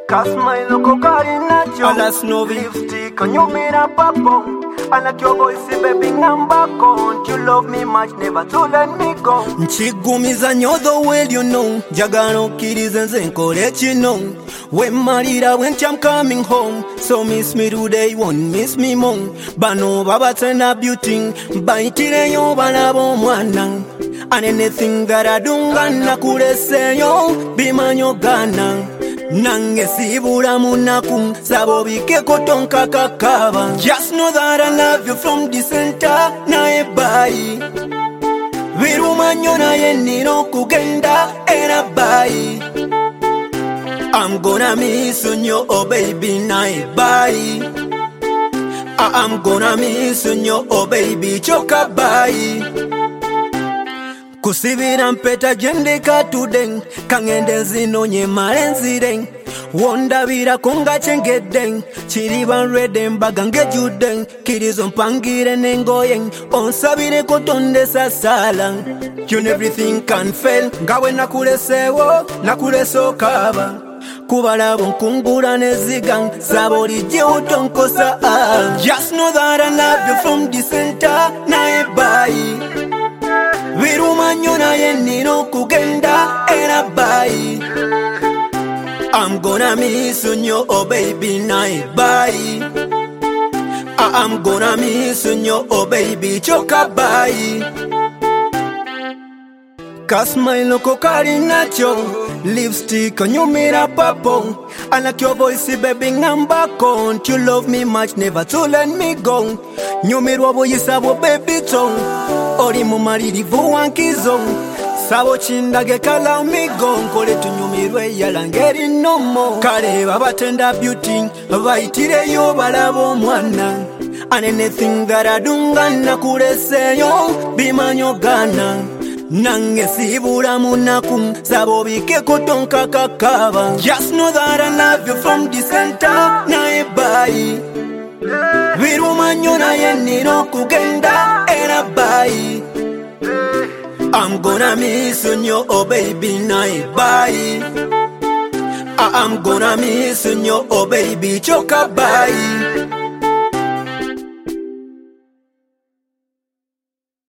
Cause my loco carina Alas no lipstick on you made a papo. I like your voice, baby, I'm back on. You love me much, never to let me go. Nchigumiza nyodo well you know. Jagano kiddies and let you know. When marida when I'm coming home. So miss me today, won't miss me more. Bano baba turn up beauty. Baitire yo banabo mwana. And anything that I do, gana kurese yo. Bimanyo gana. Nange sibura munaku sabobike kotonka kakaba. Just know that I love you from the center na ebai. Virumanyo na yenino kugenda erabai. I'm gonna miss you, oh baby, na ebai. I'm gonna miss you, oh baby, choka bai. Kusibira mpeta jende katuden kangende zino nye marenziden wondabira konga chengeden chiriban reden bagange juden kirizo mpangire nengoyen onsabire kotonde sasalan. You know everything can fail ngawe nakulesewo nakuleso kaba kubala bonkungura nezigang sabori je utonkosa. Just know that I love you from the center na ebai. Virumanyo na yenino kugenda erabai. I'm gonna miss you, oh baby, na ebai. I'm gonna miss you, oh baby, choka bai. Cause my loco carinacho lipstick on you made a papo. I like your voice, baby, I'm back on. You love me much, never to let me go. You made what you sabo baby tone. Ori mu mariri vuwankizo. Sabo chindage kala umigo. Nkole tunyumirwe yalangeri no more. Kale babatenda beauty. Baitire yo balabo mwana. And anything that I do gana kurese yo. Bimanyo gana. Nange sibura munaku sabobike kotonka kakaba. Just know that I love you from the center na ebai. Virumanyo na yenino kugenda erabai. I'm gonna miss you, oh baby, na ebai. I'm gonna miss you, oh baby, choka bai.